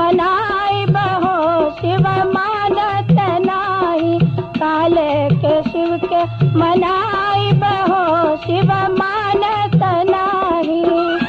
मनाई बहो शिव मानत नाही। काले के शिव के मनाई बहो शिव मानत नाही।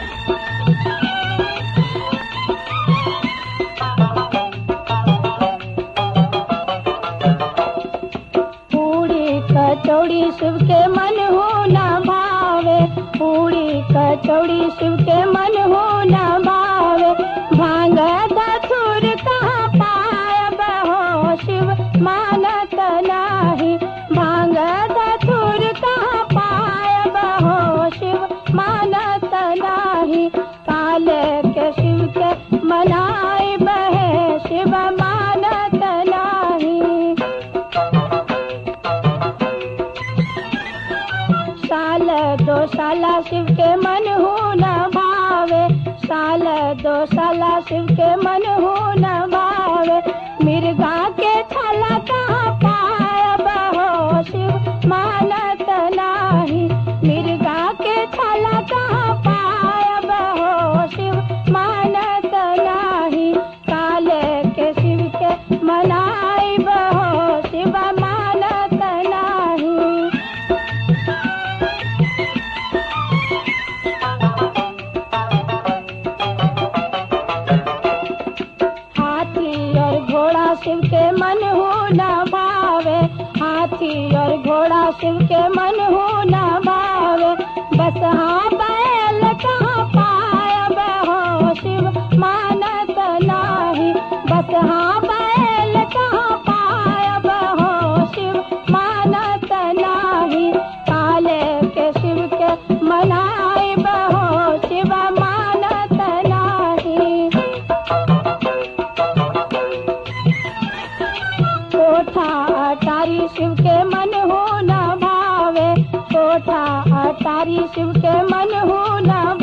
पूड़ी कचौड़ी शिव के मन हो न भावे। पूड़ी कचौड़ी शिव के मन हो न भावे। भांग धतूर कहाँ पायब हो शिव मानत नाही। भांग धतूर कहाँ पायब हो शिव मानत नाही। काले के शिव के मनाई बहे शिव मानत नाही। साल दो साला शिव के मन हो न भावे। साल दो साला शिव के मन हो न भावे। मिर्गा के छाला कहाँ पायब हो शिव मानत नाही। मिर्गा के छाला कहाँ पायब हो शिव मानत नाही। काले के शिव के मनाई बहो शिव मानत नाही। हाथी और घोड़ा शिव के मन हो न भावे। हाथी और घोड़ा शिव के मन हो न भावे। बस हाँ बैल कहाँ पायब हो शिव मानत नाही। बस हाँ बैल कहाँ पायब हो शिव मानत नाही। काले के शिव के मनाई बहो शिव मानत नाही। कोठा अटारी शिव के मन हो न भावे। कोठा अटारी शिव के मन हो न